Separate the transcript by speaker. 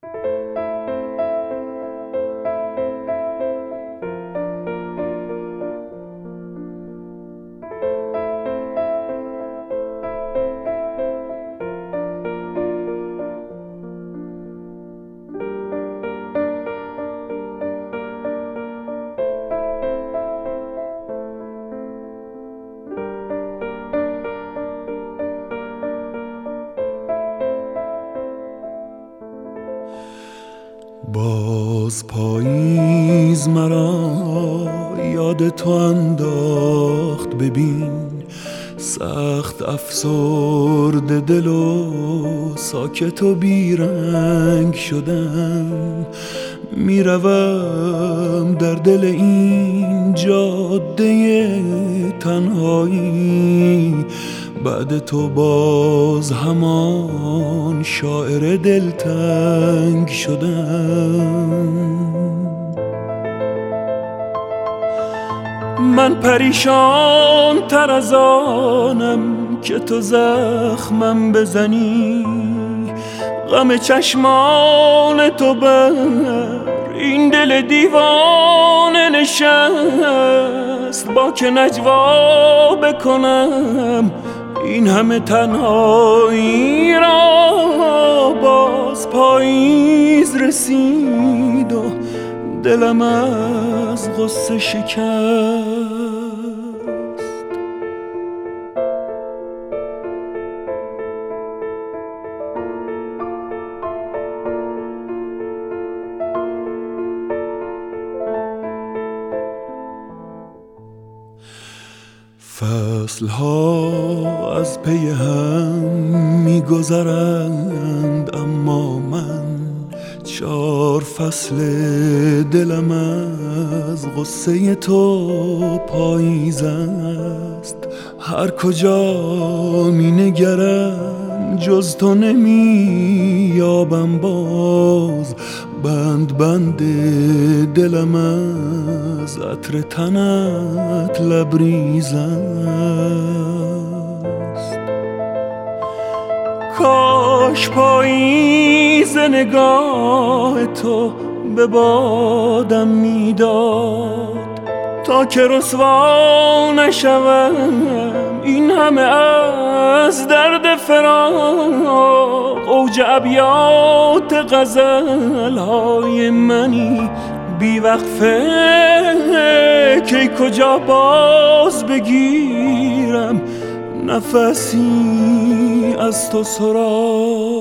Speaker 1: باز پاییز مرا یاد تو انداخت، ببین سخت افسرده دل و ساکت و بیرنگ شدم. میروم در دل این جاده تنهایی، بعد تو باز همان شاعر دلتنگ شدم. من پریشان تر از آنم که تو زخمم بزنی، غم چشمان تو بر این دل دیوانه نشست. با که نجوا بکنم این همه تنهایی را، باز پاییز رسید و دلم از غصه شکست. فصلها از پی هم می‌گذرند، اما من 4 فصل دلم از غصه تو پاییز است. هر کجا می‌نگرم جز تو نمی‌یابم باز، بند بند دلم از عطر تنت لبریز است. کاش پاییز نگاه تو به بادم میداد، تا که رسوا نشوم این همه از درد فراق. اوج ابیات غزل‌های منی بی وقفه، که کجا باز بگیرم نفسی از تو سراغ.